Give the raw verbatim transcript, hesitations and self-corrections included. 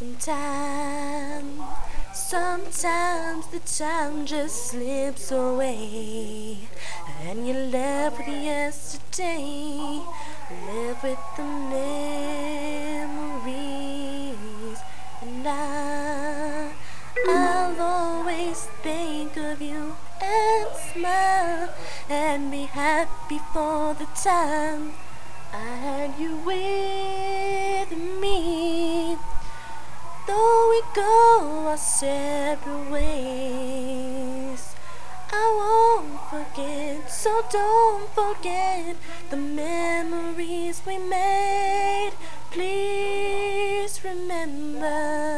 Sometimes, sometimes the time just slips away, and you're left with yesterday, left with the memories. And I, I'll always think of you and smile and be happy for the time I had you with me. Though we go our separate ways, I won't forget, so don't forget the memories we made. Please remember.